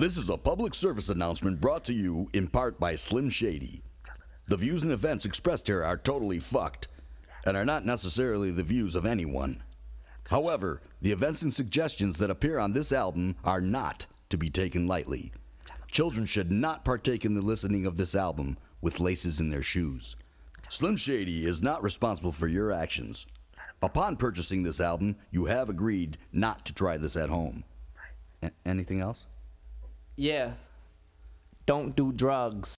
This is a public service announcement brought to you in part by Slim Shady. The views and events expressed here are totally fucked and are not necessarily the views of anyone. However, the events and suggestions that appear on this album are not to be taken lightly. Children should not partake in the listening of this album with laces in their shoes. Slim Shady is not responsible for your actions. Upon purchasing this album, you have agreed not to try this at home. Anything else? Yeah. Don't do drugs.